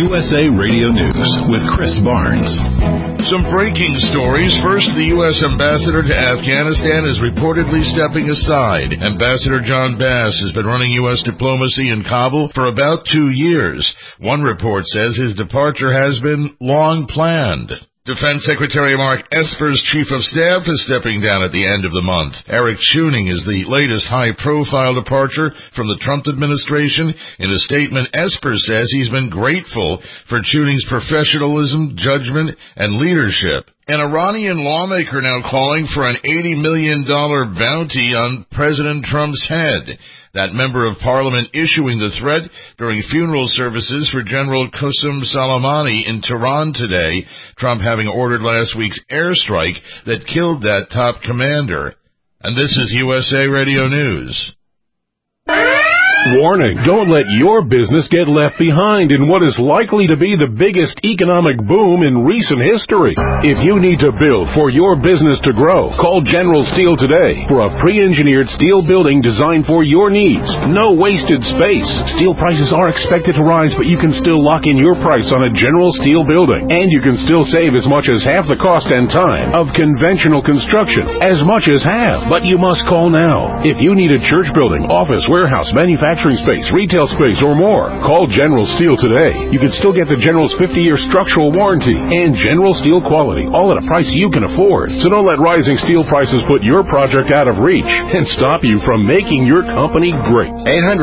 USA Radio News with Chris Barnes. Some breaking stories. First, the U.S. ambassador to Afghanistan is reportedly stepping aside. Ambassador John Bass has been running U.S. diplomacy in Kabul for about 2 years. One report says his departure has been long planned. Defense Secretary Mark Esper's chief of staff is stepping down at the end of the month. Eric Chewning is the latest high-profile departure from the Trump administration. In a statement, Esper says he's been grateful for Chewning's professionalism, judgment, and leadership. An Iranian lawmaker now calling for an $80 million bounty on President Trump's head. That member of parliament issuing the threat during funeral services for General Qasem Soleimani in Tehran today, Trump having ordered last week's airstrike that killed that top commander. And this is USA Radio News. Warning, don't let your business get left behind in what is likely to be the biggest economic boom in recent history. If you need to build for your business to grow, call General Steel today for a pre-engineered steel building designed for your needs. No wasted space. Steel prices are expected to rise, but you can still lock in your price on a General Steel building. And you can still save as much as half the cost and time of conventional construction. As much as half. But you must call now. If you need a church building, office, warehouse, manufacturing space, retail space, or more, call General Steel today. You can still get the General's 50-year structural warranty and General Steel quality, all at a price you can afford. So don't let rising steel prices put your project out of reach and stop you from making your company great.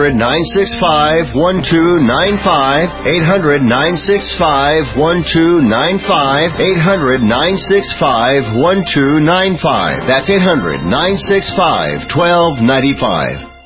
800-965-1295. 800-965-1295. 800-965-1295. That's 800-965-1295.